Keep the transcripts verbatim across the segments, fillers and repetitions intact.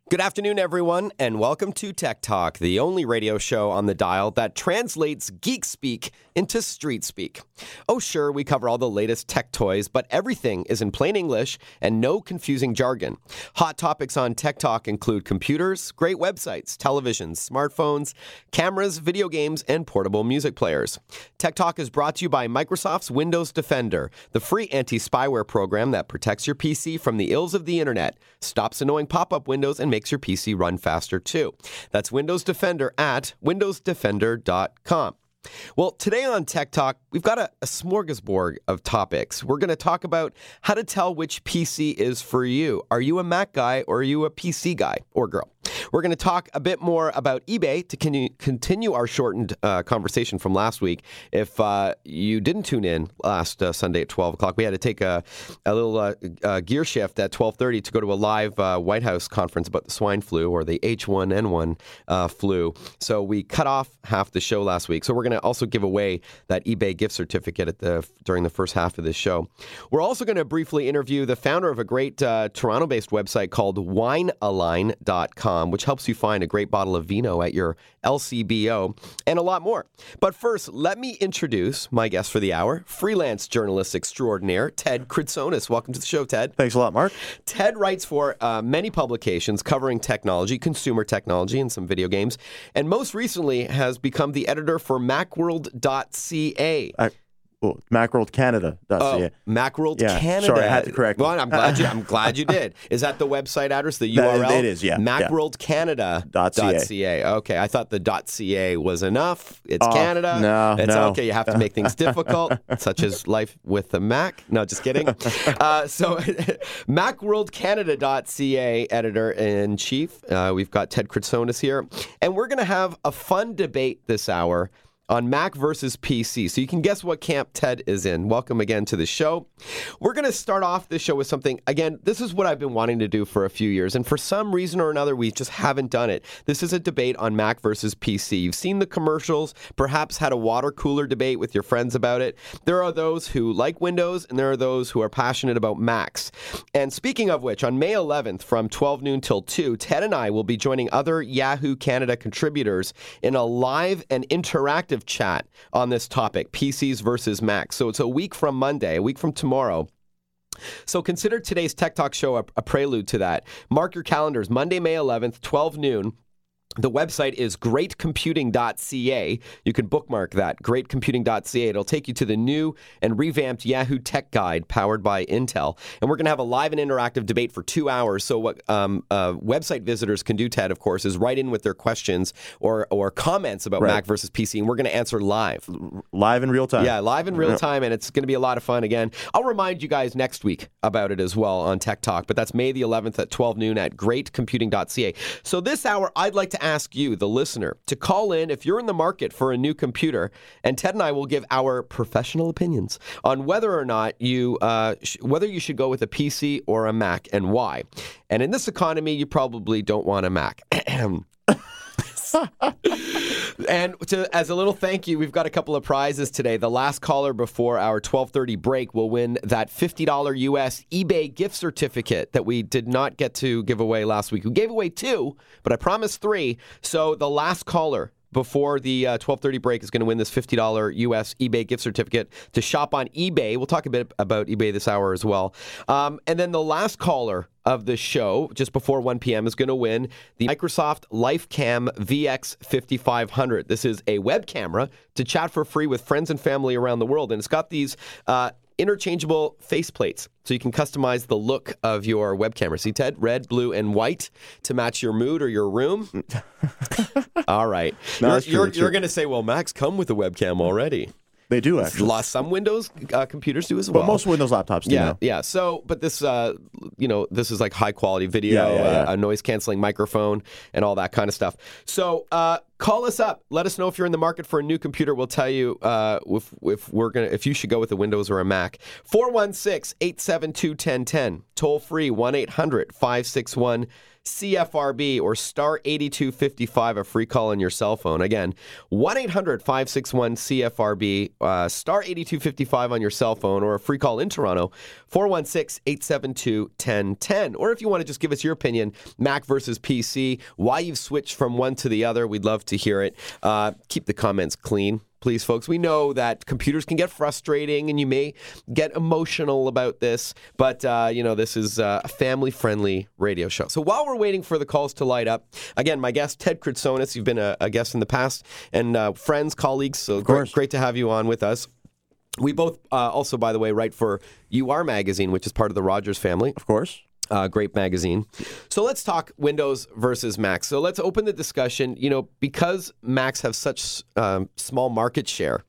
Good afternoon, everyone, and welcome to Tech Talk, the only radio show on the dial that translates geek speak into street speak. Oh, sure, we cover all the latest tech toys, but everything is in plain English and no confusing jargon. Hot topics on Tech Talk include computers, great websites, televisions, smartphones, cameras, video games, and portable music players. Tech Talk is brought to you by Microsoft's Windows Defender, the free anti-spyware program that protects your P C from the ills of the internet, stops annoying pop-up windows, and makes makes your P C run faster too. That's Windows Defender at windows defender dot com. Well, today on Tech Talk, we've got a, a smorgasbord of topics. We're going to talk about how to tell which P C is for you. Are you a Mac guy or are you a P C guy or girl? We're going to talk a bit more about eBay to con- continue our shortened uh, conversation from last week. If uh, you didn't tune in last uh, Sunday at twelve o'clock, we had to take a, a little uh, uh, gear shift at twelve thirty to go to a live uh, White House conference about the swine flu or the H one N one uh, flu. So we cut off half the show last week. So we're going to also give away that eBay gift certificate at the during the first half of this show. We're also going to briefly interview the founder of a great uh, Toronto-based website called wine align dot com, which helps you find a great bottle of vino at your L C B O, and a lot more. But first, let me introduce my guest for the hour, freelance journalist extraordinaire, Ted Kritsonis. Welcome to the show, Ted. Thanks a lot, Mark. Ted writes for uh, many publications covering technology, consumer technology, and some video games, and most recently has become the editor for macworld dot c a. I- Oh, macworld canada dot c a. Oh, Macworld yeah, Canada. Sorry, I had to correct. Well, I'm glad you. I'm glad you did. Is that the website address? The U R L? That, it is. Yeah. macworld canada dot c a. Okay, I thought the .ca was enough. It's Oh, Canada. no, it's no. okay. You have to make things difficult, such as life with the Mac. No, just kidding. Uh, so, macworld canada dot c a editor in chief. Uh, we've got Ted Kritsonis here, and we're going to have a fun debate this hour on Mac versus P C. So you can guess what camp Ted is in. Welcome again to the show. We're going to start off this show with something, again, this is what I've been wanting to do for a few years, and for some reason or another, we just haven't done it. This is a debate on Mac versus P C. You've seen the commercials, perhaps had a water cooler debate with your friends about it. There are those who like Windows, and there are those who are passionate about Macs. And speaking of which, on May eleventh from twelve noon till two, Ted and I will be joining other Yahoo Canada contributors in a live and interactive chat on this topic, P Cs versus Macs. So it's a week from Monday, a week from tomorrow. So consider today's Tech Talk show a, a prelude to that. Mark your calendars, Monday, May eleventh, twelve noon. The website is great computing dot c a. You can bookmark that, great computing dot c a. It'll take you to the new and revamped Yahoo Tech Guide powered by Intel. And we're going to have a live and interactive debate for two hours. So what um, uh, website visitors can do, Ted, of course, is write in with their questions or, or comments about Right. Mac versus P C, and we're going to answer live. Live in real time. Yeah, live in real time, and it's going to be a lot of fun again. I'll remind you guys next week about it as well on Tech Talk, but that's May the eleventh at twelve noon at great computing dot c a. So this hour, I'd like to ask you, the listener, to call in if you're in the market for a new computer, and Ted and I will give our professional opinions on whether or not you, uh, sh- whether you should go with a P C or a Mac and why. And in this economy, you probably don't want a Mac. And to, as a little thank you, we've got a couple of prizes today. The last caller before our twelve thirty break will win that fifty dollars U S eBay gift certificate that we did not get to give away last week. We gave away two, but I promised three. So the last caller before the uh, twelve thirty break is going to win this fifty dollars U S eBay gift certificate to shop on eBay. We'll talk a bit about eBay this hour as well. Um, and then the last caller of the show, just before one p.m., is going to win the Microsoft LifeCam V X fifty-five hundred. This is a web camera to chat for free with friends and family around the world. And it's got these uh, interchangeable faceplates, so you can customize the look of your web camera. See, Ted? Red, blue, and white to match your mood or your room. All right. No, you're that's true, you're, that's you're true. going to say, well, Macs come with a webcam already. They do, actually. Lost some Windows uh, computers do as well. But most Windows laptops do Yeah, now. yeah. So, but this, uh, you know, this is like high quality video, Yeah, yeah, yeah. Uh, a noise canceling microphone, and all that kind of stuff. So, uh, Call us up. Let us know if you're in the market for a new computer. We'll tell you uh, if if we're gonna if you should go with a Windows or a Mac. four one six, eight seven two, one zero one zero. Toll free one eight hundred, five six one, C F R B or star eighty-two fifty-five, a free call on your cell phone. Again, one eight hundred, five six one, C F R B, uh, star eighty-two fifty-five on your cell phone, or a free call in Toronto, four one six, eight seven two, one zero one zero. Or if you want to just give us your opinion, Mac versus P C, why you've switched from one to the other, we'd love to hear it. Uh, keep the comments clean, please, folks. We know that computers can get frustrating and you may get emotional about this, but, uh, you know, this is uh, a family-friendly radio show. So while we're waiting for the calls to light up, again, my guest, Ted Kritsonis, you've been a, a guest in the past, and uh, friends, colleagues, so great, great to have you on with us. We both uh, also, by the way, write for U R Magazine, which is part of the Rogers family. Of course. Uh, great magazine. So let's talk Windows versus Mac. So let's open the discussion. You know, because Macs have such um, small market share,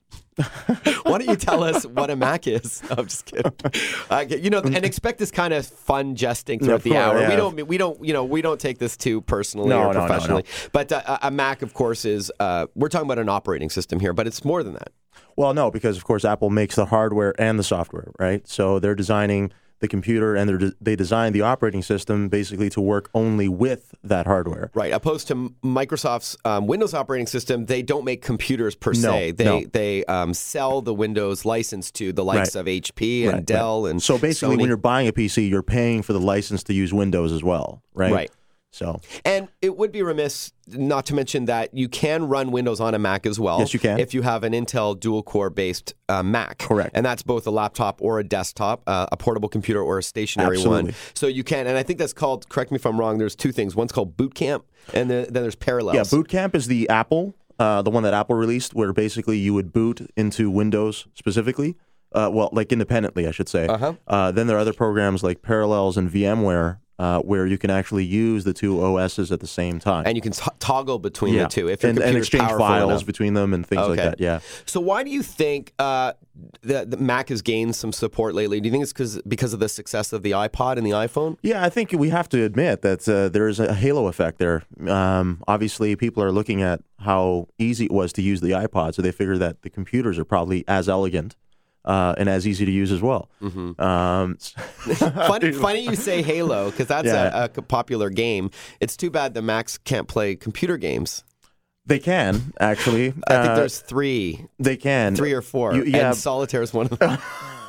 why don't you tell us what a Mac is? No, I'm just kidding. Uh, you know, and expect this kind of fun jesting throughout the hour. Yeah. We don't, we don't, you know, we don't take this too personally no, or no, professionally. No, no. But uh, a Mac, of course, is uh, we're talking about an operating system here, but it's more than that. Well, no, because of course Apple makes the hardware and the software, right? So they're designing the computer, and de- they designed the operating system basically to work only with that hardware. Right. Opposed to Microsoft's um, Windows operating system, they don't make computers per no, se. They no. they um, sell the Windows license to the likes right. of H P and right, Dell right. and so basically, Sony. when you're buying a P C, you're paying for the license to use Windows as well, right? Right. So, and it would be remiss not to mention that you can run Windows on a Mac as well. Yes, you can. If you have an Intel dual-core based uh, Mac. Correct. And that's both a laptop or a desktop, uh, a portable computer or a stationary Absolutely. one. So you can, and I think that's called, correct me if I'm wrong, there's two things. One's called Boot Camp, and then, then there's Parallels. Yeah, Boot Camp is the Apple, uh, the one that Apple released, where basically you would boot into Windows specifically. Uh, well, like independently, I should say. Uh-huh. Uh, then there are other programs like Parallels and VMware, Uh, where you can actually use the two O Ss at the same time. And you can t- toggle between yeah. the two if your and, and computer's exchange powerful files enough. between them and things Okay. like that, yeah. So why do you think uh, the, the Mac has gained some support lately? Do you think it's cause, because of the success of the iPod and the iPhone? Yeah, I think we have to admit that uh, there is a halo effect there. Um, obviously, people are looking at how easy it was to use the iPod, so they figure that the computers are probably as elegant Uh, and as easy to use as well. Mm-hmm. Um, funny, funny you say Halo, because that's yeah. a, a popular game. It's too bad the Macs can't play computer games. They can, actually. I think uh, there's three. They can. Three or four. You, yeah. And Solitaire is one of them.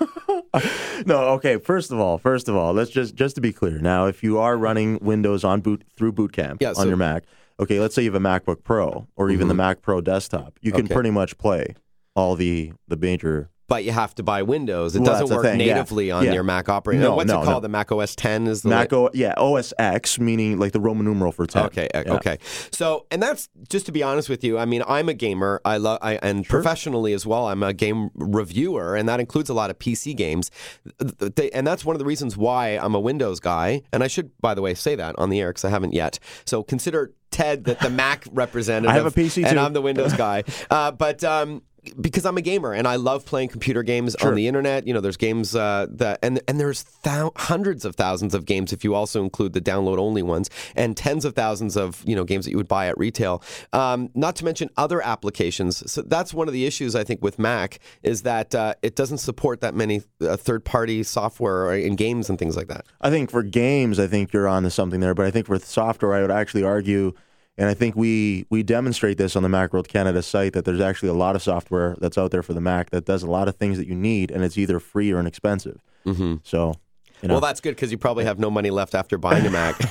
No, okay. First of all, first of all, let's just just to be clear. Now, if you are running Windows on boot through Boot Camp yeah, on so, your Mac, okay, let's say you have a MacBook Pro or even mm-hmm. the Mac Pro desktop, you can okay. pretty much play all the the major. But you have to buy Windows. It Well, doesn't work thing, natively yeah. on yeah. your Mac operating. No, What's no, it called? no. The Mac O S ten is the Mac O, yeah, O S X, meaning like the Roman numeral for ten. Okay, yeah. okay. So, and that's just to be honest with you. I mean, I'm a gamer. I love, I, and Sure. professionally as well. I'm a game reviewer, and that includes a lot of P C games. They, and that's one of the reasons why I'm a Windows guy. And I should, by the way, say that on the air because I haven't yet. So consider Ted that the Mac representative. I have a P C and too. I'm the Windows guy. Uh, but um, because I'm a gamer and I love playing computer games Sure. on the internet. You know, there's games uh, that and and there's thou- hundreds of thousands of games if you also include the download only ones, and tens of thousands of you know games that you would buy at retail. Um, not to mention other applications. So that's one of the issues I think with Mac is that uh, it doesn't support that many uh, third-party software and games and things like that. I think for games, I think you're on to something there. But I think for software, I would actually argue, and I think we we demonstrate this on the Macworld Canada site, that there's actually a lot of software that's out there for the Mac that does a lot of things that you need, and it's either free or inexpensive. Mm-hmm. So, you know. Well, that's good because you probably have no money left after buying a Mac.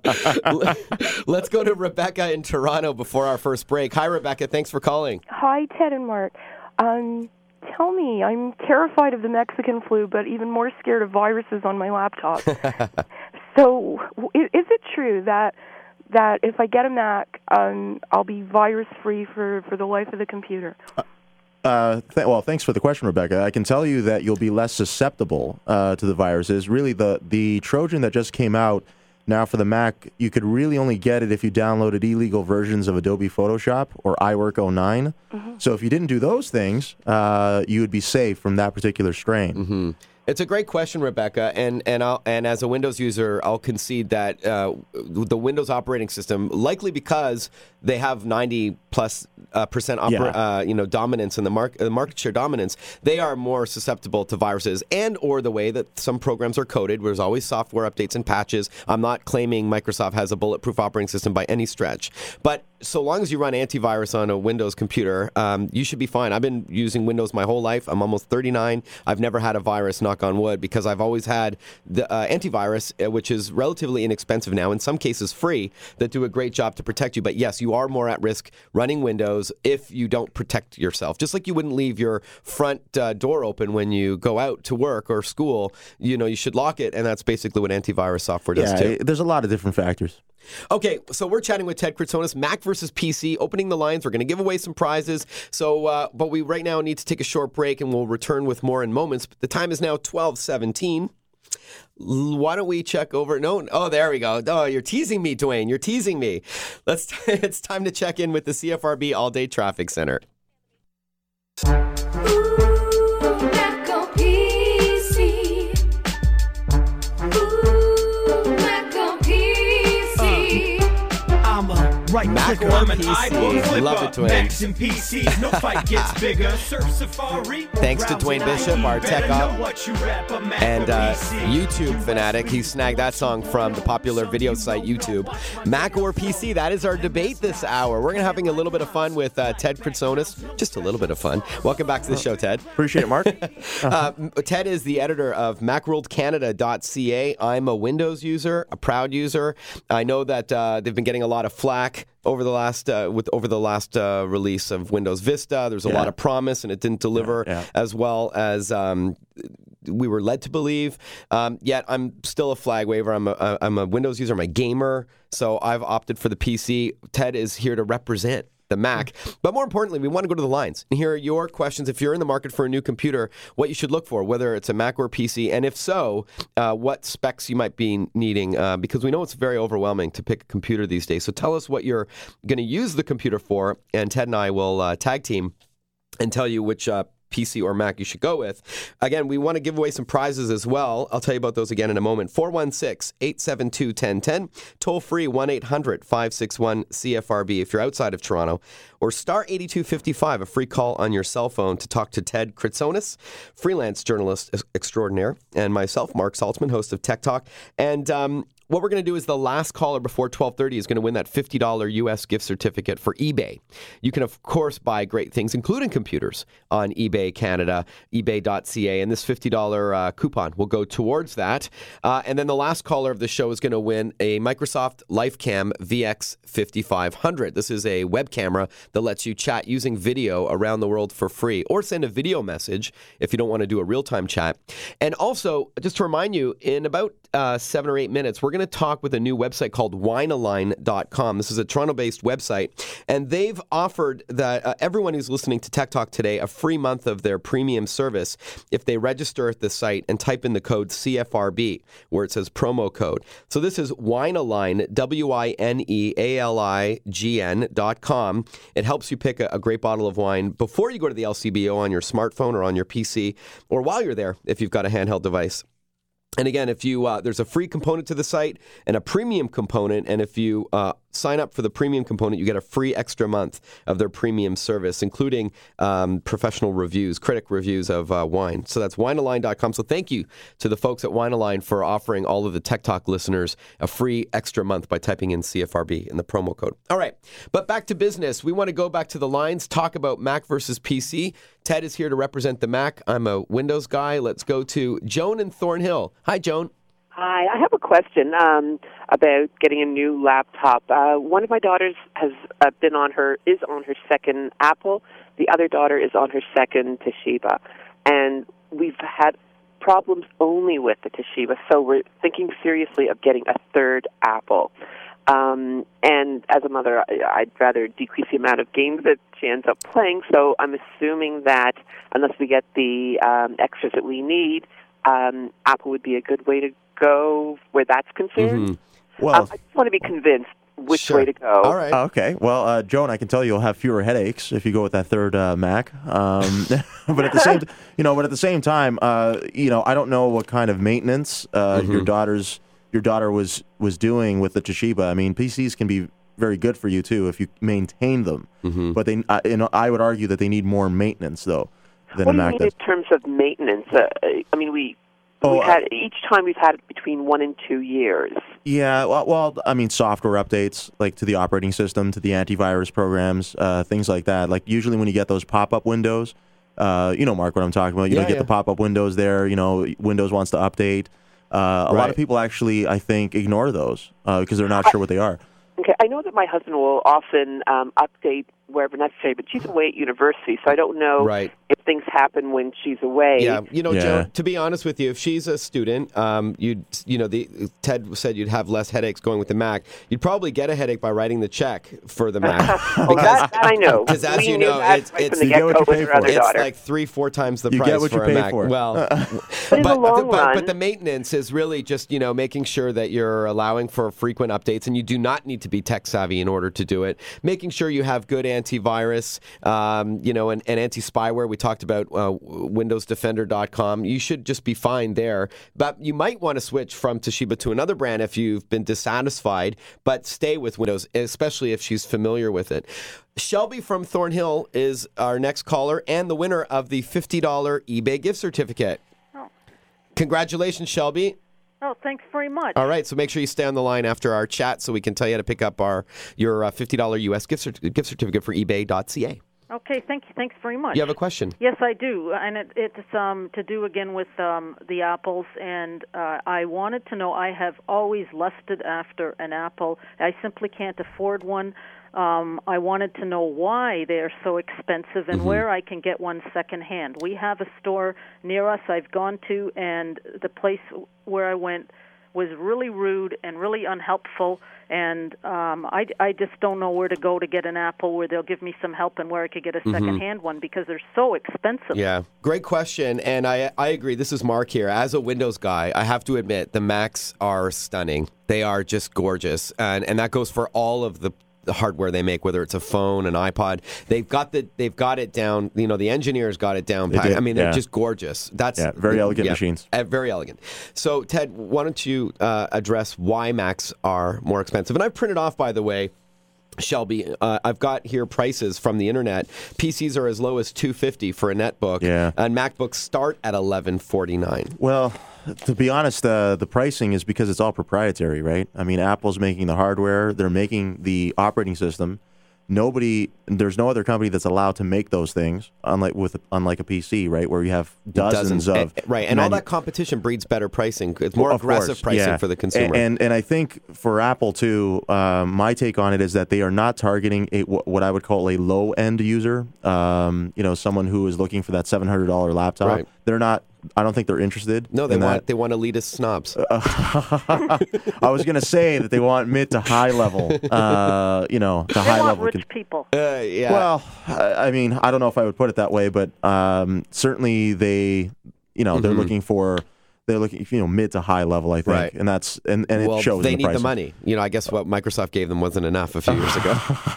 Let's go to Rebecca in Toronto before our first break. Hi, Rebecca. Thanks for calling. Hi, Ted and Mark. Um, tell me, I'm terrified of the Mexican flu, but even more scared of viruses on my laptop. So, is, is it true that that if I get a Mac, um, I'll be virus-free for, for the life of the computer? Uh, th- well, thanks for the question, Rebecca. I can tell you that you'll be less susceptible uh, to the viruses. Really, the, the Trojan that just came out now for the Mac, you could really only get it if you downloaded illegal versions of Adobe Photoshop or iWork oh nine. Mm-hmm. So if you didn't do those things, uh, you would be safe from that particular strain. Mm-hmm. It's a great question, Rebecca, and and I'll, and as a Windows user, I'll concede that uh, the Windows operating system, likely because they have ninety plus uh, percent opera, Yeah. uh, you know dominance in the market, uh, market share dominance, they are more susceptible to viruses and or the way that some programs are coded. There's always software updates and patches. I'm not claiming Microsoft has a bulletproof operating system by any stretch, but so long as you run antivirus on a Windows computer, um, you should be fine. I've been using Windows my whole life. I'm almost thirty-nine. I've never had a virus, knock on wood, because I've always had the uh, antivirus, uh, which is relatively inexpensive now, in some cases free, that do a great job to protect you. But yes, you are more at risk running Windows if you don't protect yourself. Just like you wouldn't leave your front uh, door open when you go out to work or school, you know, you should lock it, and that's basically what antivirus software does Yeah, too. it- there's a lot of different factors. Okay, so we're chatting with Ted Kritsonis, Mac versus P C, opening the lines. We're going to give away some prizes. So, uh, but we right now need to take a short break, and we'll return with more in moments. The time is now twelve seventeen. L- Why don't we check over? No, oh, there we go. Oh, you're teasing me, Dwayne. You're teasing me. Let's. It's time to check in with the C F R B All Day Traffic Center. Right Mac clicker. or I'm an P C? eyeball flipper. Love it, Dwayne. Macs and P Cs, no fight gets bigger. Surf Safari. Thanks to Dwayne Bishop, our tech op, and uh, you YouTube fanatic. He snagged that song from the popular video site YouTube. Mac or P C, that is our debate this hour. We're going to having a little bit of fun with uh, Ted Kritsonis. Just a little bit of fun. Welcome back to the show, Ted. Appreciate it, Mark. Uh, Ted is the editor of macworld canada dot c a. I'm a Windows user, a proud user. I know that uh, they've been getting a lot of flack over the last uh, with over the last uh, release of Windows Vista. There's a Yeah. lot of promise, and it didn't deliver Yeah. as well as um, we were led to believe. Um, yet I'm still a flag waver. I'm a, I'm a Windows user. I'm a gamer, so I've opted for the P C. Ted is here to represent the Mac. But more importantly, we want to go to the lines and hear your questions. If you're in the market for a new computer, what you should look for, whether it's a Mac or a P C, and if so, uh, what specs you might be needing, uh, because we know it's very overwhelming to pick a computer these days. So tell us what you're going to use the computer for, and Ted and I will uh, tag team and tell you which uh, P C or Mac you should go with. Again, we want to give away some prizes as well. I'll tell you about those again in a moment. four one six, eight seven two, one zero one zero. Toll free one eight hundred, five six one, C F R B if you're outside of Toronto. Or star eighty-two fifty-five, a free call on your cell phone to talk to Ted Kritsonis, freelance journalist extraordinaire, and myself, Mark Saltzman, host of Tech Talk. And um, what we're going to do is the last caller before twelve thirty is going to win that fifty dollars U S gift certificate for eBay. You can, of course, buy great things, including computers, on eBay Canada, ebay dot c a, and this fifty dollars uh, coupon will go towards that. Uh, and then the last caller of the show is going to win a Microsoft LifeCam V X fifty-five hundred. This is a web camera that lets you chat using video around the world for free, or send a video message if you don't want to do a real-time chat. And also, just to remind you, in about uh, seven or eight minutes, we're going to talk with a new website called wine align dot com. This is a Toronto-based website, and they've offered that uh, everyone who's listening to Tech Talk today a free month of their premium service if they register at the site and type in the code C F R B, where it says promo code. So this is WineAlign, W I N E A L I G N dot com. It helps you pick a, a great bottle of wine before you go to the L C B O on your smartphone or on your P C, or while you're there if you've got a handheld device. And again, if you uh, there's a free component to the site and a premium component, and if you uh, sign up for the premium component, you get a free extra month of their premium service, including um, professional reviews, critic reviews of uh, wine. So that's wine align dot com. So thank you to the folks at WineAlign for offering all of the Tech Talk listeners a free extra month by typing in C F R B in the promo code. All right, but back to business. We want to go back to the lines, talk about Mac versus P C. Ted is here to represent the Mac. I'm a Windows guy. Let's go to Joan in Thornhill. Hi, Joan. Hi, I have a question um, about getting a new laptop. Uh, one of my daughters has uh, been on her is on her second Apple. The other daughter is on her second Toshiba, and we've had problems only with the Toshiba. So we're thinking seriously of getting a third Apple. Um, and as a mother, I, I'd rather decrease the amount of games that she ends up playing. So I'm assuming that unless we get the um, extras that we need, um, Apple would be a good way to go where that's concerned. Mm-hmm. Well, um, I just want to be convinced which Sure. way to go. All right. Okay. Well, uh, Joan, I can tell you you'll have fewer headaches if you go with that third uh, Mac. Um, but at the same, you know, but at the same time, uh, you know, I don't know what kind of maintenance uh, Mm-hmm. your daughter's your daughter was was doing with the Toshiba. I mean, P Cs can be very good for you too if you maintain them. Mm-hmm. But they, uh, you know, I would argue that they need more maintenance though than What a do you Mac mean does. in terms of maintenance? Uh, I mean, we Oh, we uh, had each time we've had it between one and two years. Yeah, well, well, I mean, software updates like to the operating system, to the antivirus programs, uh, things like that. Like usually when you get those pop-up windows, uh, you know, Mark, what I'm talking about. You Yeah, know, get yeah. the pop-up windows there. You know, Windows wants to update. Uh, a lot Right. of people actually, I think, ignore those uh, because they're not sure what they are. Okay, I know that my husband will often um, update wherever necessary, but she's away at university, so I don't know Right. if things happen when she's away. Yeah, you know, Yeah. Joe. To be honest with you, if she's a student, um, you'd, you know, the Ted said you'd have less headaches going with the Mac. You'd probably get a headache by writing the check for the Mac. Oh, that, that I know. 'Cause as we you knew know, that it's- right it's- from you the get what get-go you with pay her for. other It's daughter. like three, four times the You price get what for you a pay Mac. for. Well, But in the long but, run- but the maintenance is really just, you know, making sure that you're allowing for frequent updates, and you do not need to be tech savvy in order to do it. Making sure you have good antivirus, um, you know, and, and anti-spyware. We talked about uh, Windows Defender dot com. You should just be fine there. But you might want to switch from Toshiba to another brand if you've been dissatisfied, but stay with Windows, especially if she's familiar with it. Shelby from Thornhill is our next caller and the winner of the fifty dollars eBay gift certificate. Congratulations, Shelby. Oh, thanks very much. All right, so make sure you stay on the line after our chat so we can tell you how to pick up our your uh, fifty dollars U S gift, cert- gift certificate for eBay dot C A. Okay, thank you. Thanks very much. You have a question? Yes, I do, and it, it's um, to do again with um, the apples. And uh, I wanted to know. I have always lusted after an apple. I simply can't afford one. Um, I wanted to know why they're so expensive and Mm-hmm. where I can get one secondhand. We have a store near us I've gone to, and the place where I went was really rude and really unhelpful. And um, I, I just don't know where to go to get an apple where they'll give me some help and where I could get a secondhand one because they're so expensive. Yeah, great question, and I I agree. This is Mark here. As a Windows guy, I have to admit the Macs are stunning. They are just gorgeous, and and that goes for all of the the hardware they make, whether it's a phone, an iPod. They've got the they've got it down. You know, the engineers got it down. They did, I mean, they're yeah. just gorgeous. That's Yeah, very elegant yeah, machines. uh, very elegant. So, Ted, why don't you uh, address why Macs are more expensive? And I've printed off, by the way, Shelby, uh, I've got here prices from the internet. P Cs are as low as two hundred fifty dollars for a netbook, Yeah. and MacBooks start at eleven forty-nine. Well, to be honest, uh, the pricing is because it's all proprietary, right? I mean, Apple's making the hardware, they're making the operating system. Nobody, there's no other company that's allowed to make those things, unlike with unlike a P C, right, where you have dozens, of and, right, and all manu- that competition breeds better pricing. It's more Of aggressive course, pricing yeah. for the consumer. And, and and I think for Apple too, um, my take on it is that they are not targeting a wh- what I would call a low end user. Um, you know, someone who is looking for that seven hundred dollar laptop. Right. They're not. I don't think they're interested. no, they in want that. they want elitist snobs. I was going to say that they want mid to high level. Uh, you know, to They high want level. rich people. Uh, yeah. Well, I I mean, I don't know if I would put it that way, but um, certainly they, you know, they're Mhm. looking for, they're looking, you know, mid to high level, I think, Right. and that's and, and it well, shows. they in the need the pricing. money. You know, I guess what Microsoft gave them wasn't enough a few years ago.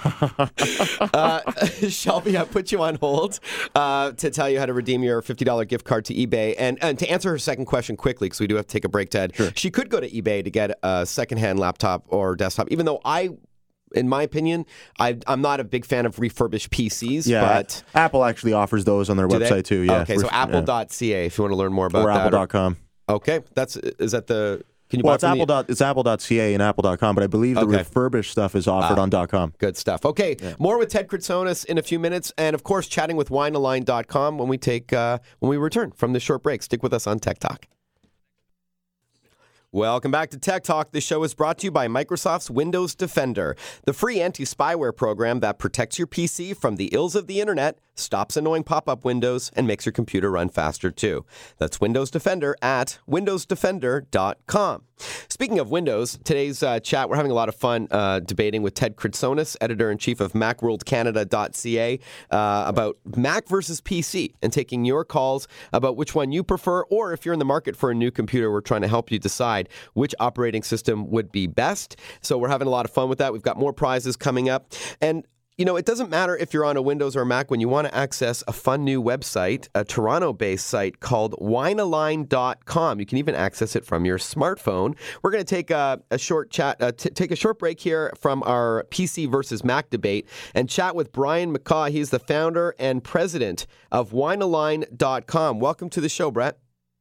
uh, Shelby, I put you on hold uh, to tell you how to redeem your fifty dollars gift card to eBay. And, and to answer her second question quickly, because we do have to take a break, Ted, she could go to eBay to get a secondhand laptop or desktop, even though I, in my opinion, I, I'm not a big fan of refurbished P Cs, Yeah, but Apple actually offers those on their do they? website too. Yeah. Okay, so Ref- apple dot c a if you want to learn more yeah. about or that. apple dot com. Okay, that's is that the can you Well, buy it's from apple the, dot, it's apple dot c a and apple dot com, but I believe the Okay. refurbished stuff is offered Ah. on .com. Good stuff. Okay, more with Ted Kritsonis in a few minutes, and of course, chatting with wine a line dot com when we take uh, when we return from this short break. Stick with us on Tech Talk. Welcome back to Tech Talk. This show is brought to you by Microsoft's Windows Defender, the free anti-spyware program that protects your P C from the ills of the internet, stops annoying pop-up windows, and makes your computer run faster too. That's Windows Defender at windows defender dot com. Speaking of Windows, today's uh, chat, we're having a lot of fun uh, debating with Ted Kritsonis, editor-in-chief of Macworld Canada dot C A, uh, about Mac versus P C, and taking your calls about which one you prefer, or if you're in the market for a new computer, we're trying to help you decide which operating system would be best. So we're having a lot of fun with that. We've got more prizes coming up. And you know, it doesn't matter if you're on a Windows or a Mac when you want to access a fun new website, a Toronto-based site called wine align dot com. You can even access it from your smartphone. We're going to take a, a short chat, uh, t- take a short break here from our P C versus Mac debate and chat with Brian McCaw. He's the founder and president of wine align dot com. Welcome to the show, Brett.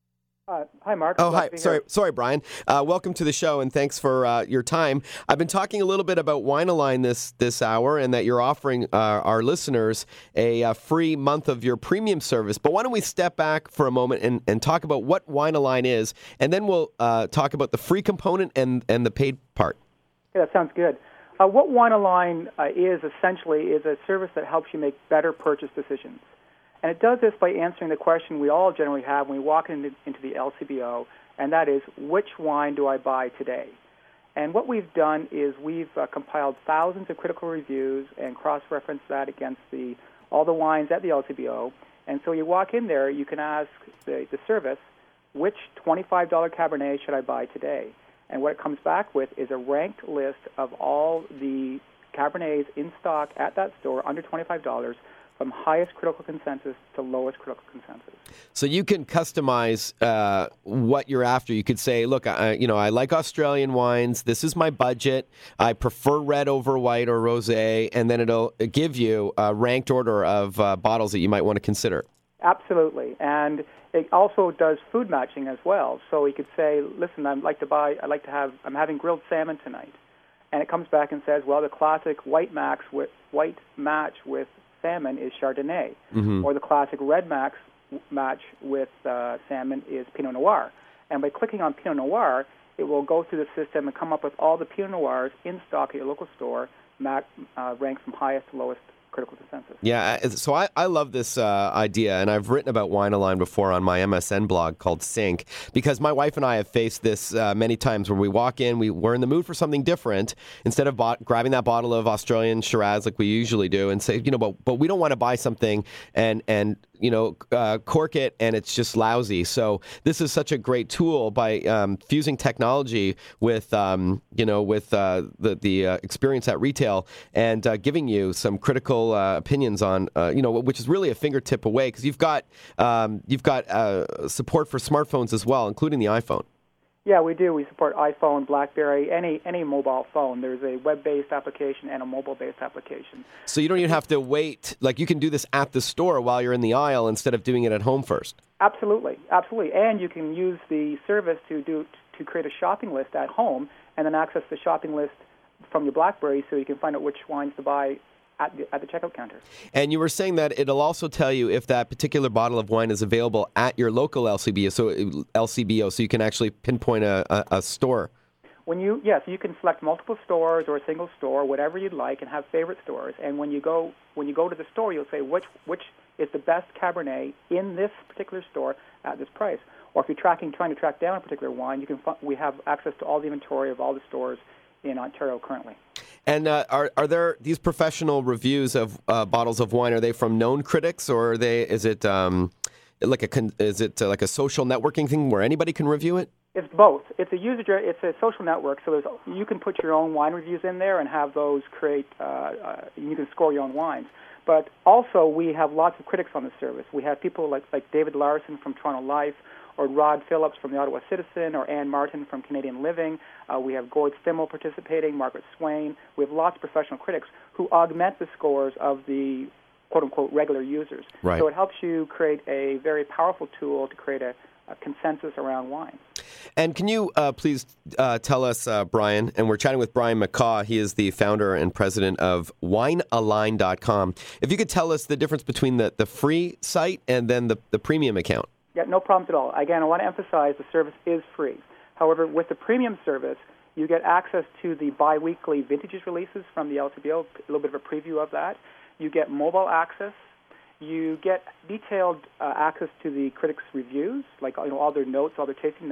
Uh, hi, Mark. Oh, hi. Sorry, sorry, Brian. Uh, welcome to the show, and thanks for uh, your time. I've been talking a little bit about Wine Align this this hour, and that you're offering uh, our listeners a, a free month of your premium service. But why don't we step back for a moment and, and talk about what Wine Align is, and then we'll uh, talk about the free component and, and the paid part. Yeah, that sounds good. Uh, what Wine Align uh, is essentially is a service that helps you make better purchase decisions. And it does this by answering the question we all generally have when we walk into, into the L C B O, and that is, which wine do I buy today? And what we've done is we've uh, compiled thousands of critical reviews and cross-referenced that against the all the wines at the L C B O. And so you walk in there, you can ask the, the service, which twenty-five dollars Cabernet should I buy today? And what it comes back with is a ranked list of all the Cabernets in stock at that store under twenty-five dollars, from highest critical consensus to lowest critical consensus. So you can customize uh, what you're after. You could say, look, I, you know, I like Australian wines. This is my budget. I prefer red over white or rosé, and then it'll give you a ranked order of uh, bottles that you might want to consider. Absolutely, and it also does food matching as well. So you could say, listen, I'd like to buy. I'd like to have. I'm having grilled salmon tonight, and it comes back and says, well, the classic white max with white match with salmon is Chardonnay, mm-hmm. or the classic red max match with uh, salmon is Pinot Noir. And by clicking on Pinot Noir, it will go through the system and come up with all the Pinot Noirs in stock at your local store, Mac, uh, ranked from highest to lowest critical consensus. Yeah, so I, I love this uh, idea, and I've written about Wine Align before on my M S N blog called Sync, because my wife and I have faced this uh, many times where we walk in, we, we're in the mood for something different, instead of bot- grabbing that bottle of Australian Shiraz like we usually do and say, you know, but, but we don't want to buy something and, and you know, uh, cork it and it's just lousy. So this is such a great tool by um, fusing technology with, um, you know, with uh, the, the uh, experience at retail and uh, giving you some critical Uh, opinions on, uh, you know, which is really a fingertip away, because you've got um, you've got uh, support for smartphones as well, including the iPhone. Yeah, we do. We support iPhone, BlackBerry, any any mobile phone. There's a web-based application and a mobile-based application. So you don't even have to wait. Like, you can do this at the store while you're in the aisle instead of doing it at home first. Absolutely, absolutely. And you can use the service to do to create a shopping list at home, and then access the shopping list from your BlackBerry, so you can find out which wines to buy At the, at the checkout counter. And you were saying that it'll also tell you if that particular bottle of wine is available at your local L C B O, so L C B O, so you can actually pinpoint a, a, a store. When you yes, yeah, so you can select multiple stores or a single store, whatever you'd like, and have favorite stores. And when you go when you go to the store, you'll say which which is the best Cabernet in this particular store at this price. Or if you're tracking trying to track down a particular wine, you can we have access to all the inventory of all the stores in Ontario currently. And uh, are are there these professional reviews of uh, bottles of wine? Are they from known critics, or are they? Is it um, like a con- is it uh, like a social networking thing where anybody can review it? It's both. It's a user. It's a social network, so there's, you can put your own wine reviews in there and have those create. Uh, uh, you can score your own wines. But also, we have lots of critics on the service. We have people like like David Larson from Toronto Life, or Rod Phillips from the Ottawa Citizen, or Anne Martin from Canadian Living. Uh, we have Gord Stimmel participating, Margaret Swain. We have lots of professional critics who augment the scores of the quote-unquote regular users. Right. So it helps you create a very powerful tool to create a, a consensus around wine. And can you uh, please uh, tell us, uh, Brian, and we're chatting with Brian McCaw. He is the founder and president of wine align dot com. If you could tell us the difference between the, the free site and then the, the premium account. Yeah, no problems at all. Again, I want to emphasize the service is free. However, with the premium service, you get access to the biweekly vintages releases from the L C B O, a little bit of a preview of that. You get mobile access. You get detailed uh, access to the critics' reviews, like you know all their notes, all their tasting notes,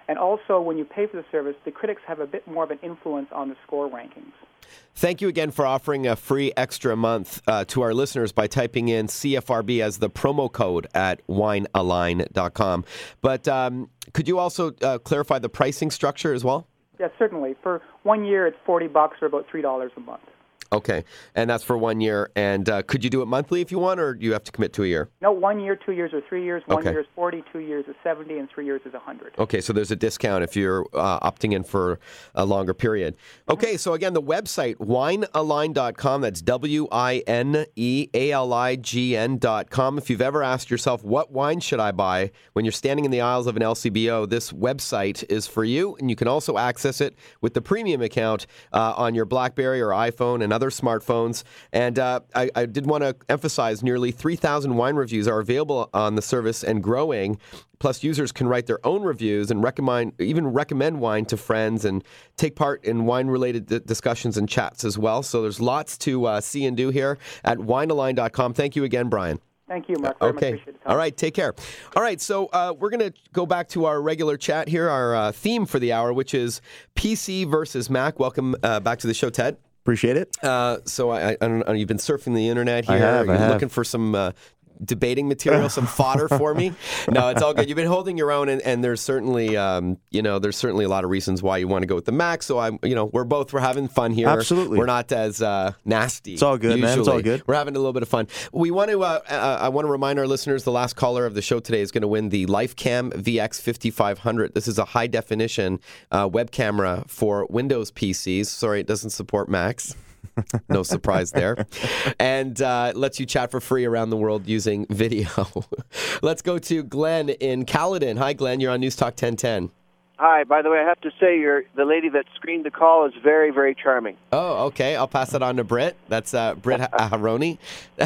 And also, when you pay for the service, the critics have a bit more of an influence on the score rankings. Thank you again for offering a free extra month uh, to our listeners by typing in C F R B as the promo code at wine align dot com. But um, could you also uh, clarify the pricing structure as well? Yes, certainly. For one year, it's forty bucks or about three dollars a month. Okay, and that's for one year. And uh, could you do it monthly if you want, or do you have to commit to a year? No, one year, two years, or three years. One Okay. year is forty, two years is seventy, and three years is one hundred. Okay, so there's a discount if you're uh, opting in for a longer period. Okay, so again, the website, wine align dot com. That's W I N E A L I G N dot com. If you've ever asked yourself, what wine should I buy when you're standing in the aisles of an L C B O, this website is for you, and you can also access it with the premium account uh, on your BlackBerry or iPhone and other smartphones. And uh, I, I did want to emphasize nearly three thousand wine reviews are available on the service and growing. Plus, users can write their own reviews and recommend, even recommend wine to friends and take part in wine-related d- discussions and chats as well. So there's lots to uh, see and do here at wine align dot com. Thank you again, Brian. Thank you, Mark. Very much Okay. appreciate the time. All right. Take care. All right. So uh, we're going to go back to our regular chat here, our uh, theme for the hour, which is P C versus Mac. Welcome uh, back to the show, Ted. Appreciate it. Uh, so I, I don't know, you've been surfing the internet here. I have, I You're have. looking for some uh, debating material, some fodder for me. No, it's all good. You've been holding your own, and, and there's certainly, um, you know, there's certainly a lot of reasons why you want to go with the Mac. So I'm, you know, we're both we're having fun here. Absolutely. We're not as uh, nasty. It's all good, man. It's all usually. good. We're having a little bit of fun. We want to. Uh, uh, I want to remind our listeners the last caller of the show today is going to win the LifeCam V X fifty-five hundred. This is a high definition uh, web camera for Windows P Cs. Sorry, it doesn't support Macs. No surprise there. And uh, lets you chat for free around the world using video. Let's go to Glenn in Caledon. Hi, Glenn. You're on News Talk ten ten. Hi. By the way, I have to say, you're, the lady that screened the call is very, very charming. Oh, okay. I'll pass that on to Britt. That's uh, Britt Aharoni.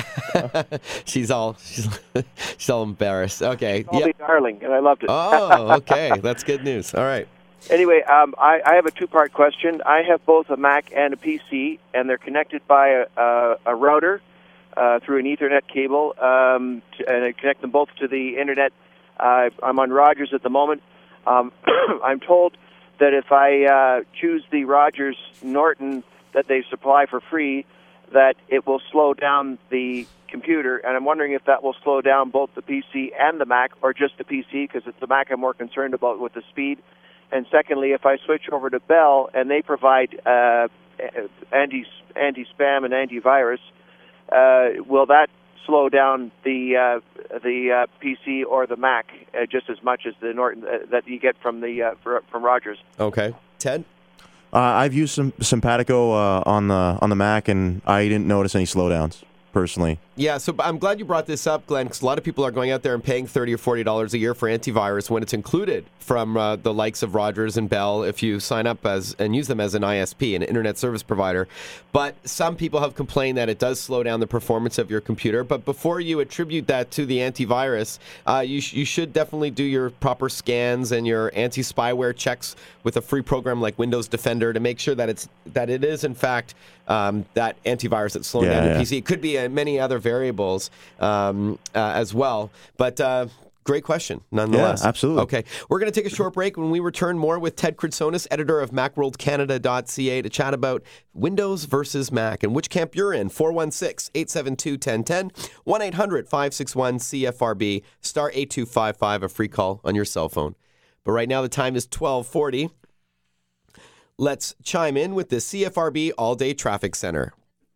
she's all she's, she's all embarrassed. Okay. Call me darling, and I loved it. Oh, okay. That's good news. All right. Anyway, um, I, I have a two-part question. I have both a Mac and a P C, and they're connected by a, a, a router uh, through an Ethernet cable, um, to, and I connect them both to the Internet. Uh, I'm on Rogers at the moment. Um, I'm told that if I uh, choose the Rogers Norton that they supply for free, that it will slow down the computer, and I'm wondering if that will slow down both the P C and the Mac, or just the P C, because it's the Mac I'm more concerned about with the speed. And secondly, if I switch over to Bell and they provide uh, anti anti-spam and antivirus, uh, will that slow down the uh, the uh, P C or the Mac uh, just as much as the Norton uh, that you get from the uh, for, from Rogers? Okay, Ted. Uh, I've used some Simpatico uh, on the on the Mac, and I didn't notice any slowdowns personally. Yeah, so I'm glad you brought this up, Glenn, because a lot of people are going out there and paying thirty or forty dollars a year for antivirus when it's included from uh, the likes of Rogers and Bell if you sign up as and use them as an I S P, an internet service provider. But some people have complained that it does slow down the performance of your computer. But before you attribute that to the antivirus, uh, you, sh- you should definitely do your proper scans and your anti-spyware checks with a free program like Windows Defender to make sure that it's that it is, in fact, um, that antivirus that's slowing Yeah, down your yeah. P C. It could be uh, many other variables um, uh, as well. But uh, great question, nonetheless. Yeah, absolutely. Okay, we're going to take a short break. When we return, more with Ted Kritsonis, editor of Macworld Canada dot C A, to chat about Windows versus Mac and which camp you're in. four one six, eight seven two, one zero one zero, one eight hundred, five six one, C F R B, star eight two five five, a free call on your cell phone. But right now the time is twelve forty. Let's chime in with the C F R B All-Day Traffic Center.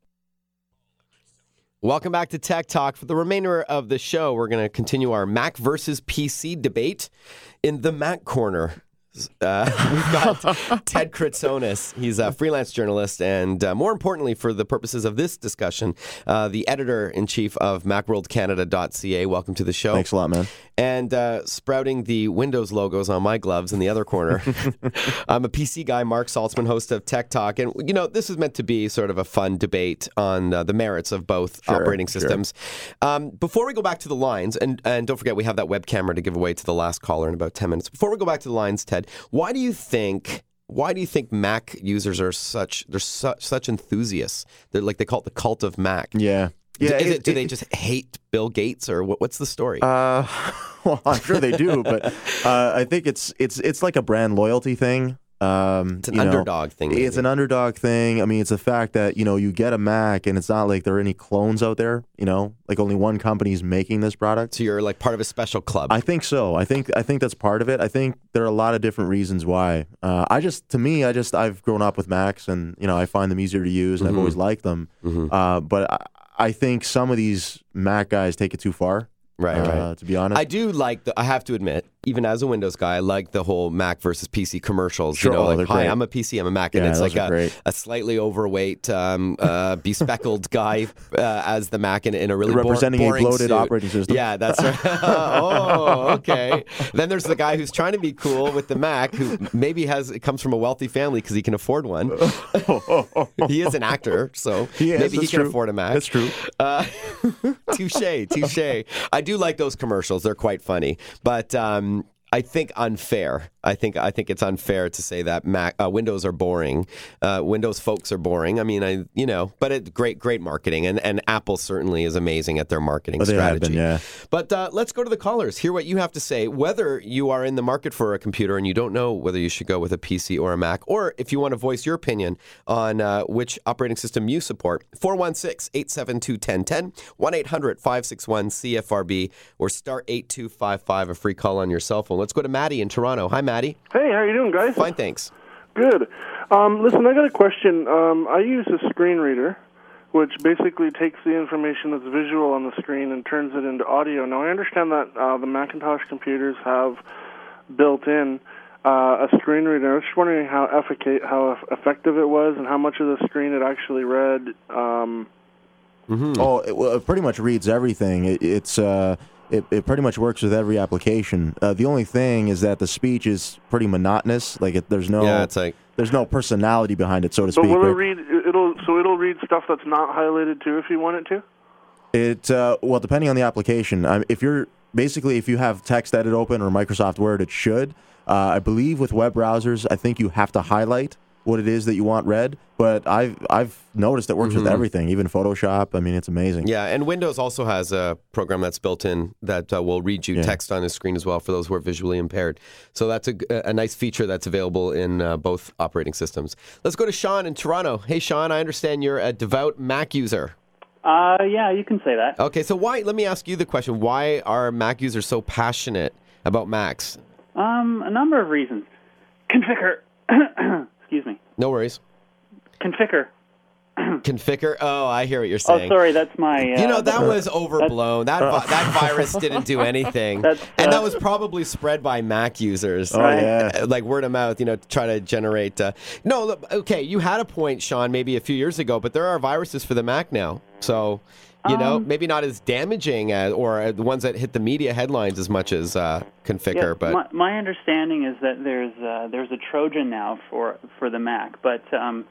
Welcome back to Tech Talk. For the remainder of the show, we're going to continue our Mac versus P C debate in the Mac Corner. Uh, we've got Ted Kritsonis. He's a freelance journalist and, uh, more importantly, for the purposes of this discussion, uh, the editor-in-chief of Macworld Canada dot C A. Welcome to the show. Thanks a lot, man. And uh, sprouting the Windows logos on my gloves in the other corner, I'm a P C guy, Mark Saltzman, host of Tech Talk. And, you know, this is meant to be sort of a fun debate on uh, the merits of both Sure, operating sure. systems. Um, before we go back to the lines, and, and don't forget, we have that web camera to give away to the last caller in about ten minutes. Before we go back to the lines, Ted, why do you think... Why do you think Mac users are such they're such such enthusiasts? They're like they call it the cult of Mac. Yeah. Yeah, is it- it, do it- they just hate Bill Gates, or what, what's the story? Uh, well, I'm sure they do, but uh, I think it's it's it's like a brand loyalty thing. Um, it's an you know, underdog thing. It's maybe. an underdog thing. I mean, it's the fact that, you know, you get a Mac and it's not like there are any clones out there, you know, like only one company's making this product. So you're like part of a special club. I think so. I think I think that's part of it. I think there are a lot of different reasons why. Uh, I just, to me, I just, I've grown up with Macs and, you know, I find them easier to use and Mm-hmm. I've always liked them. Mhm. Uh, but I, I think some of these Mac guys take it too far. Right, uh, right. To be honest. I do like, the, I have to admit, even as a Windows guy, I like the whole Mac versus P C commercials. Sure, you know, oh, like, they're hi, great. I'm a P C, I'm a Mac. And Yeah, it's those like are a, great. a slightly overweight, um, uh, bespeckled guy uh, as the Mac in, in a really Representing bor- a boring bloated suit. operating system. Yeah, that's right. Oh, okay. Then there's the guy who's trying to be cool with the Mac, who maybe has, it comes from a wealthy family because he can afford one. He is an actor, so He is, maybe he that's can true. afford a Mac. That's true. Uh, touche, touche. I do like those commercials; they're quite funny. But um, I think unfair. I think I think it's unfair to say that Mac uh, Windows are boring. Uh, Windows folks are boring. I mean, I you know, but it great great marketing, and and Apple certainly is amazing at their marketing Oh, they have strategy. been, yeah. But uh, let's go to the callers. Hear what you have to say. Whether you are in the market for a computer and you don't know whether you should go with a P C or a Mac, or if you want to voice your opinion on uh, which operating system you support, four one six, eight seven two, one zero one zero, one eight hundred, five six one, C F R B, or star eight two five five, a free call on your cell phone. Let's go to Maddie in Toronto. Hi, Maddie. Hey, how you doing, guys? Fine, thanks. Good. Um, listen, I got a question. Um, I use a screen reader, which basically takes the information that's visual on the screen and turns it into audio. Now, I understand that uh, the Macintosh computers have built in uh, a screen reader. I was just wondering how efficacious, how effective it was, and how much of the screen it actually read. Um, Mm-hmm. Oh, it, well, it pretty much reads everything. It, it's uh, it, it pretty much works with every application. Uh, the only thing is that the speech is pretty monotonous. Like it, there's no Yeah, it's like there's no personality behind it, so to but speak. will it right? read? It'll so it'll read stuff that's not highlighted too, if you want it to. It uh, well, depending on the application. Um, if you're basically if you have TextEdit open or Microsoft Word, it should. Uh, I believe with web browsers, I think you have to highlight what it is that you want read. But I've I've noticed it works with everything, even Photoshop. I mean, it's amazing. Yeah, and Windows also has a program that's built in that uh, will read you Yeah. text on the screen as well for those who are visually impaired. So that's a, a nice feature that's available in uh, both operating systems. Let's go to Sean in Toronto. Hey, Sean, I understand you're a devout Mac user. Uh, yeah, you can say that. Okay, so why? Let me ask you the question: why are Mac users so passionate about Macs? Um, a number of reasons. Configure. Excuse me. No worries. Configure. Configure. Oh, I hear what you're Oh, saying. sorry, that's my. Uh, You know, that was overblown. That vi- that virus didn't do anything. That's, and uh, that was probably spread by Mac users. Oh, Right. yeah. Like word of mouth, you know, to try to generate. Uh, no, look, okay, you had a point, Sean, maybe a few years ago, but there are viruses for the Mac now. So, you know, Um, maybe not as damaging as, or the ones that hit the media headlines as much as uh, Configure. Yeah, but my, my understanding is that there's uh, there's a Trojan now for for the Mac, but um,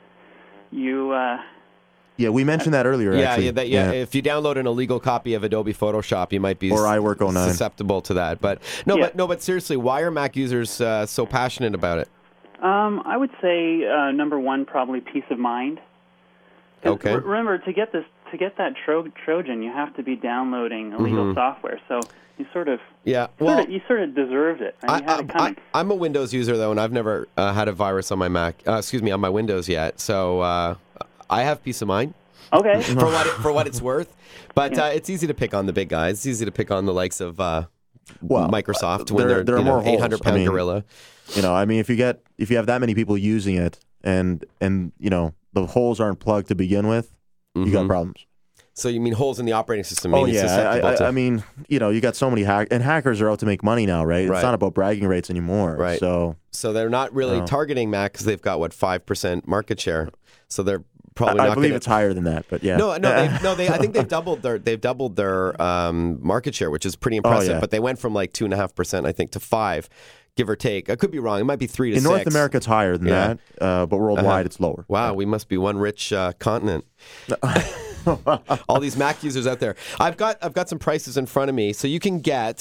you. Uh, Yeah, we mentioned that earlier. yeah, actually. yeah, that, yeah, If you download an illegal copy of Adobe Photoshop, you might be Or s- iWork oh nine. susceptible to that. But no, Yeah. but no, but seriously, why are Mac users uh, so passionate about it? Um, I would say uh, number one, probably peace of mind. 'Cause Okay. re- remember, to get this, to get that tro- Trojan, you have to be downloading illegal Mhm. software. So you sort of, Yeah, sort well, of you sort of deserved it. And I, you had it I, coming. I, I'm a Windows user though, and I've never uh, had a virus on my Mac. Uh, excuse me, on my Windows yet. So uh, I have peace of mind. Okay. for what it, for what it's worth, but Yeah. uh, it's easy to pick on the big guys. It's easy to pick on the likes of uh, Well, Microsoft uh, when there- they're there are you know, more holes. eight hundred pound I mean, gorilla. You know, I mean, if you get if you have that many people using it, and and you know the holes aren't plugged to begin with, you got Mhm. problems. So you mean holes in the operating system? Oh meaning yeah, I, susceptible I, to- I mean, you know, you got so many hack and hackers are out to make money now, right? Right. It's not about bragging rates anymore. Right. So So they're not really No. targeting Mac because they've got what five percent market share. So they're probably I, I not believe gonna... it's higher than that, but yeah. No, no, they, no. They, I think they've doubled their they've doubled their um, market share, which is pretty impressive. Oh, yeah. But they went from like two and a half percent, I think, to five, give or take. I could be wrong. It might be three to in six. North America, it's higher than Yeah. that, uh, but worldwide, Uh-huh. it's lower. Wow, we must be one rich uh, continent. All these Mac users out there. I've got I've got some prices in front of me, so you can get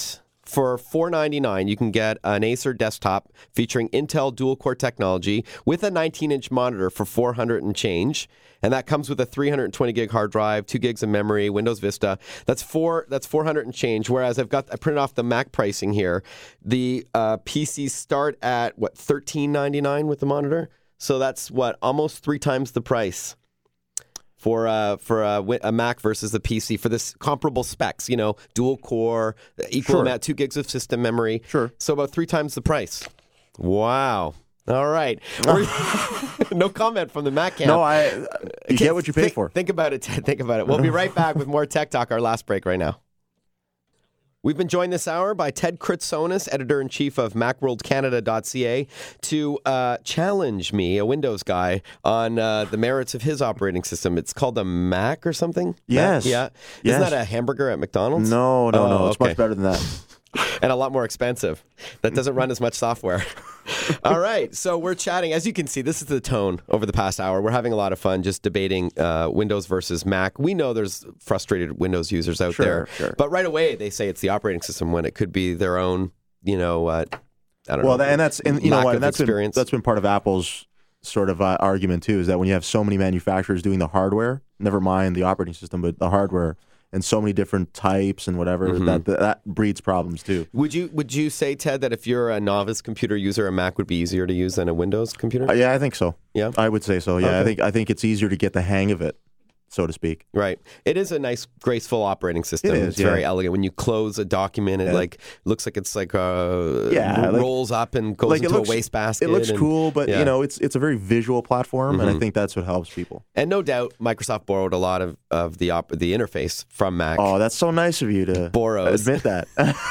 for four ninety-nine, you can get an Acer desktop featuring Intel dual-core technology with a nineteen-inch monitor for four hundred and change. And that comes with a three hundred twenty gig hard drive, two gigs of memory, Windows Vista. That's four. That's four hundred and change. Whereas I've got I printed off the Mac pricing here. The uh, P Cs start at what thirteen ninety-nine with the monitor. So that's what almost three times the price for uh, for a, a Mac versus a P C for this comparable specs. You know, dual core, equal Sure. amount, two gigs of system memory. Sure. So about three times the price. Wow. All right. No comment from the Mac camp. No, I. You get what you pay think, for. Think about it, Ted. Think about it. We'll be right back with more Tech Talk, our last break right now. We've been joined this hour by Ted Kritsonis, editor-in-chief of Macworld Canada dot C A, to uh, challenge me, a Windows guy, on uh, the merits of his operating system. It's called a Mac or something? Yes. Mac? Yeah. Yes. Isn't that a hamburger at McDonald's? No, no, Oh, no. It's okay. much better than that. And a lot more expensive. That doesn't run as much software. All right. So we're chatting. As you can see, this is the tone over the past hour. We're having a lot of fun just debating uh, Windows versus Mac. We know there's frustrated Windows users out Sure, there. sure. But right away, they say it's the operating system when it could be their own, you know, uh, I don't Well, know. and that's and you know lack what, of and that's been, experience. that's been part of Apple's sort of uh, argument too, is that when you have so many manufacturers doing the hardware, never mind the operating system, but the hardware, and so many different types and whatever, Mm-hmm. that, that that breeds problems too. Would you would you say, Ted, that if you're a novice computer user, a Mac would be easier to use than a Windows computer? Uh, yeah, I think so. Yeah? I would say so. Yeah, Okay. I think I think it's easier to get the hang of it, so to speak. Right. It is a nice, graceful operating system. It is, it's yeah. very elegant. When you close a document, it Yeah. like looks like it's like uh, Yeah, r- like- rolls up and goes Like, it into looks- a wastebasket. It looks and- cool, but yeah. you know, it's it's a very visual platform, and I Mhm. think that's what helps people. And no doubt, Microsoft borrowed a lot of, of the op- the interface from Mac. Oh, that's so nice of you to Borrows. admit that.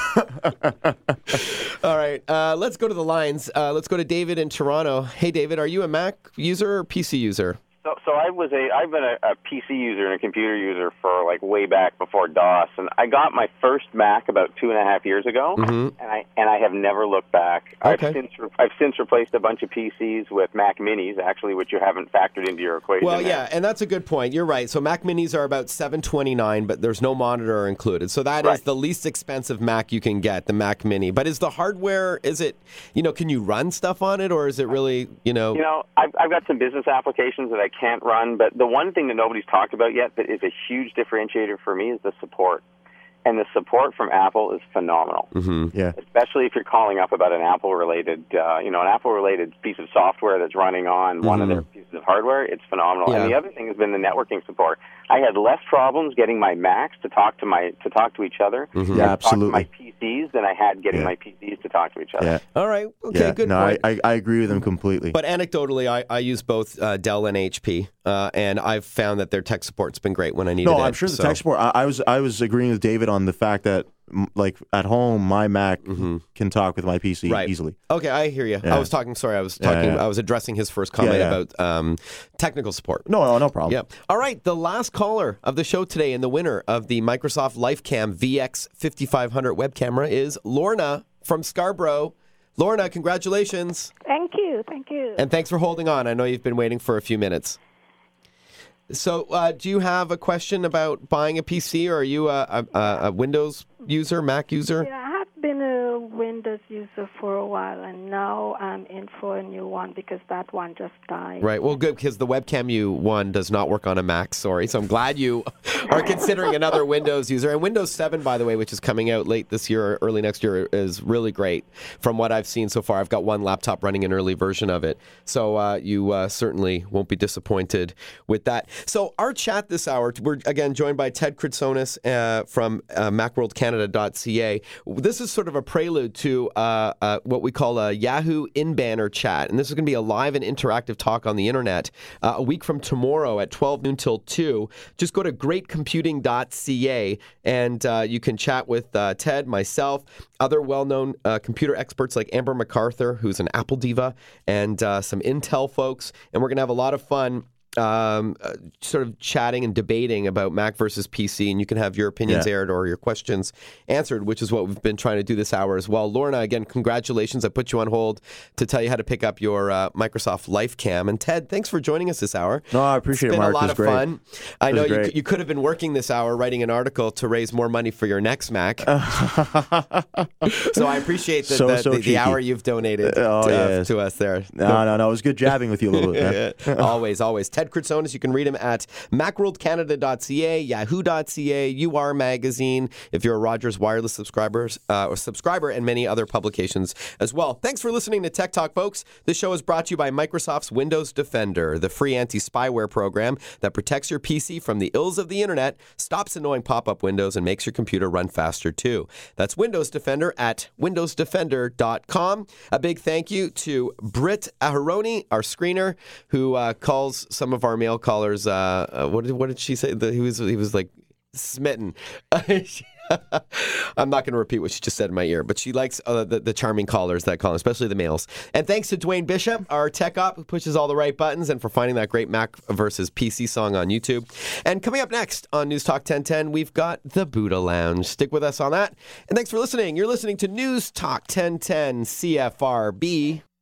All right. Uh, let's go to the lines. Uh, let's go to David in Toronto. Hey, David, are you a Mac user or P C user? So, so I was a I've been a, a P C user and a computer user for like way back before DOS, and I got my first Mac about two and a half years ago, Mhm. and I and I have never looked back. Okay. I've since re- I've since replaced a bunch of P Cs with Mac Minis, actually, which you haven't factored into your equation. Well, there. yeah, and that's a good point. You're right. So Mac Minis are about seven twenty-nine, but there's no monitor included. So that is Right. the least expensive Mac you can get, the Mac Mini. But is the hardware, is it, you know, can you run stuff on it, or is it really, you know? You know, I've, I've got some business applications that I can't run, but the one thing that nobody's talked about yet that is a huge differentiator for me is the support. And the support from Apple is phenomenal. Mhm. Yeah. Especially if you're calling up about an Apple-related, uh, you know, an Apple-related piece of software that's running on one of Mhm. their pieces of hardware, it's phenomenal. Yeah. And the other thing has been the networking support. I had less problems getting my Macs to talk to my to talk to each other, Mhm. and Yeah, talk to my absolutely. P Cs than I had getting Yeah. my P Cs to talk to each other. Yeah. All right. Okay, yeah. good no, point. I, I I agree with him completely. But anecdotally, I, I use both uh, Dell and H P, uh, and I've found that their tech support's been great when I needed it. No, I'm sure the so. tech support. I, I was I was agreeing with David on the fact that, m- like at home, my Mac Mhm. can talk with my P C Right. easily. Okay, I hear you. Yeah. I was talking. Sorry, I was Yeah, talking. yeah. I was addressing his first comment Yeah, yeah. about um, technical support. No, no, no problem. Yep. All right, the last caller of the show today and the winner of the Microsoft LifeCam V X fifty-five hundred web camera is Lorna from Scarborough. Lorna, congratulations. Thank you, thank you. And thanks for holding on. I know you've been waiting for a few minutes. So, uh, do you have a question about buying a P C, or are you a, a, a Windows user, Mac user? Yeah, I have been a Windows user for a while, and now I'm in for a new one because that one just died. Right. Well, good, because the webcam you won does not work on a Mac. Sorry. So I'm glad you are considering another Windows user. And Windows seven, by the way, which is coming out late this year or early next year, is really great from what I've seen so far. I've got one laptop running an early version of it. So uh, you uh, certainly won't be disappointed with that. So our chat this hour, we're again joined by Ted Kritsonis uh, from uh, Macworld Canada dot C A. This is sort of a prelude to uh, uh, what we call a Yahoo in-banner chat. And this is going to be a live and interactive talk on the internet uh, a week from tomorrow at twelve noon till two. Just go to great computing dot c a and uh, you can chat with uh, Ted, myself, other well-known uh, computer experts like Amber MacArthur, who's an Apple diva, and uh, some Intel folks. And we're going to have a lot of fun um, uh, sort of chatting and debating about Mac versus P C, and you can have your opinions Yeah. aired or your questions answered, which is what we've been trying to do this hour as well. Lorna, again, congratulations. I put you on hold to tell you how to pick up your uh, Microsoft LifeCam. And Ted, thanks for joining us this hour. No, I appreciate it's it, been Mark. a lot It was of great. fun. I It know was you, great. you could have been working this hour writing an article to raise more money for your next Mac. So I appreciate the, So- the, so the, the cheeky. hour you've donated Oh, to, yes. to us there. No, no, no. It was good jabbing with you a little bit, man. always, always. Ted Kritsonis, you can read him at macworld canada dot c a, yahoo dot c a, U R Magazine, if you're a Rogers Wireless subscribers, uh, or subscriber, and many other publications as well. Thanks for listening to Tech Talk, folks. This show is brought to you by Microsoft's Windows Defender, the free anti-spyware program that protects your P C from the ills of the internet, stops annoying pop-up windows, and makes your computer run faster, too. That's Windows Defender at windows defender dot com. A big thank you to Britt Aharoni, our screener, who uh, calls some of our mail callers, uh, uh, what, did, what did she say? The, he, was, he was like smitten. I'm not going to repeat what she just said in my ear, but she likes uh, the, the charming callers that call, especially the males. And thanks to Dwayne Bishop, our tech op, who pushes all the right buttons, and for finding that great Mac versus P C song on YouTube. And coming up next on News Talk ten ten, we've got the Buddha Lounge. Stick with us on that. And thanks for listening. You're listening to News Talk ten ten C F R B.